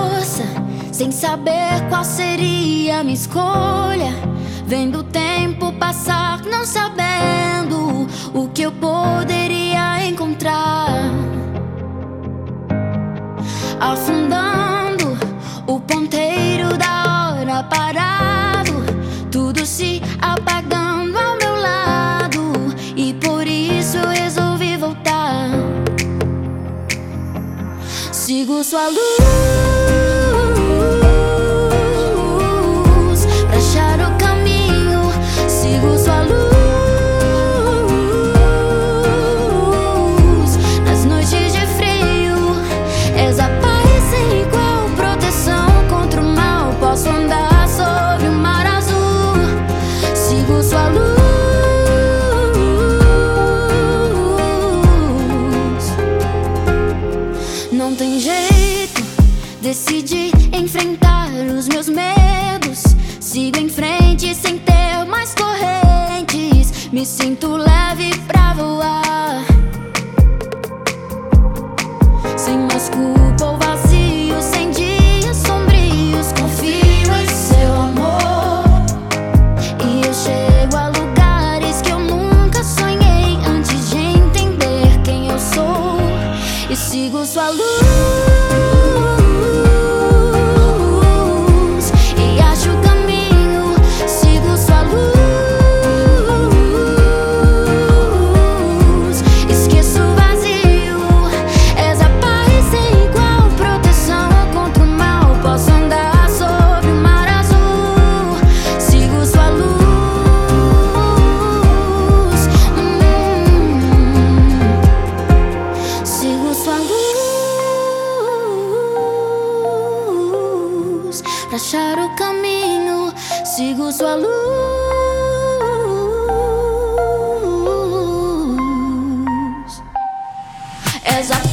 força, sem saber qual seria a minha escolha. Vendo o tempo passar, não sabendo o que eu poderia encontrar. Afundando o ponteiro da hora parado, tudo se apagando ao meu lado. E por isso eu resolvi voltar. Sigo sua luz pra achar o caminho. Sigo sua luz nas noites de frio. És a paz sem igual, proteção contra o mal. Posso andar sobre o mar azul. Sigo sua luz. Não tem jeito, decidi enfrentar os meus medos. Sigo em frente sem ter mais correntes. Me sinto leve pra voar, sem mais culpa ou vazio, sem dias sombrios. Confio em seu amor e eu chego a lugares que eu nunca sonhei antes de entender quem eu sou. E sigo sua luz e acho o caminho. Sigo sua luz, esqueço o vazio. És a paz sem igual, proteção contra o mal. Posso andar sobre o mar azul. Sigo sua luz. Sigo sua luz pra achar o caminho. Sigo sua luz. És a